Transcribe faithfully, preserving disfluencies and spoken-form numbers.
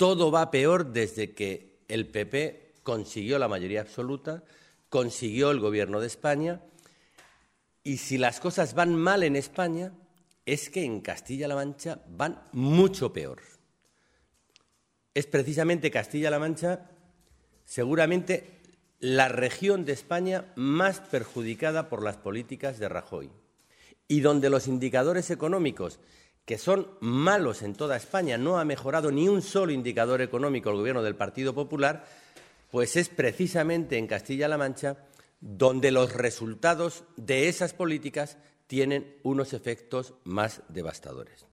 todo va peor desde que el P P consiguió la mayoría absoluta, consiguió el Gobierno de España, y si las cosas van mal en España, es que en Castilla-La Mancha van mucho peor. Es precisamente Castilla-La Mancha seguramente la región de España más perjudicada por las políticas de Rajoy y donde los indicadores económicos, que son malos en toda España, no ha mejorado ni un solo indicador económico el Gobierno del Partido Popular, pues es precisamente en Castilla-La Mancha donde los resultados de esas políticas tienen unos efectos más devastadores.